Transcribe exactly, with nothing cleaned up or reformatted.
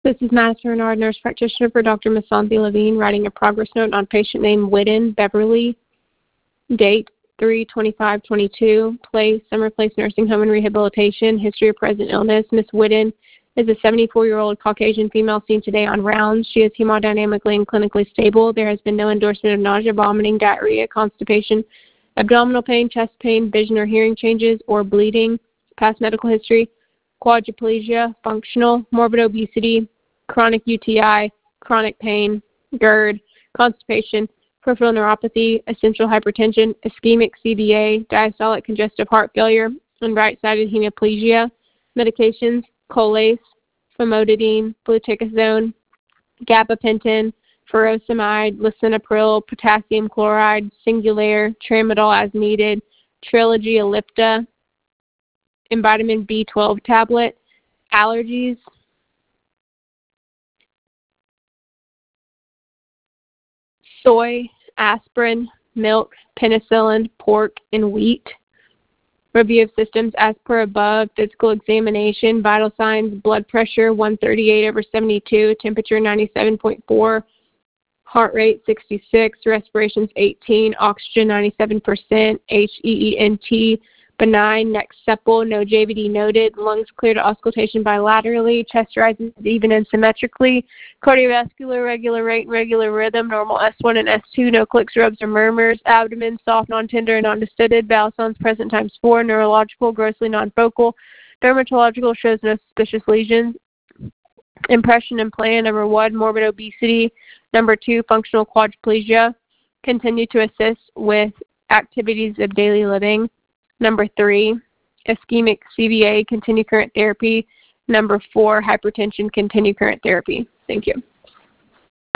This is Madison Renard, nurse practitioner for Doctor Masanthi Levine, writing a progress note on patient name Whitten Beverly, date three twenty-five twenty-two, place Summer Place Nursing Home and Rehabilitation, history of present illness. Miss Whitten is a seventy-four-year-old Caucasian female seen today on rounds. She is hemodynamically and clinically stable. There has been no endorsement of nausea, vomiting, diarrhea, constipation, abdominal pain, chest pain, vision or hearing changes, or bleeding. Past medical history: quadriplegia, functional, morbid obesity, chronic U T I, chronic pain, GERD, constipation, peripheral neuropathy, essential hypertension, ischemic C V A, diastolic congestive heart failure, and right-sided hemiplegia. Medications: Colace, famotidine, fluticasone, gabapentin, furosemide, lisinopril, potassium chloride, Singulair, tramadol as needed, Trilogy Ellipta, and vitamin B twelve tablet. Allergies: soy, aspirin, milk, penicillin, pork, and wheat. Review of systems as per above: physical examination, vital signs, blood pressure one thirty-eight over seventy-two, temperature ninety-seven point four, heart rate sixty-six, respirations eighteen, oxygen ninety-seven percent, H E E N T benign, neck supple, no J V D noted, lungs clear to auscultation bilaterally, chest rises even and symmetrically, cardiovascular regular rate and regular rhythm, normal S one and S two, no clicks, rubs, or murmurs, abdomen soft, non-tender, and non-distended, bowel sounds present times four, neurological, grossly non-focal, dermatological shows no suspicious lesions. Impression and plan: number one, morbid obesity; number two, functional quadriplegia. Continue to assist with activities of daily living. Number three, ischemic C V A, continue current therapy. Number four, hypertension, continue current therapy. Thank you.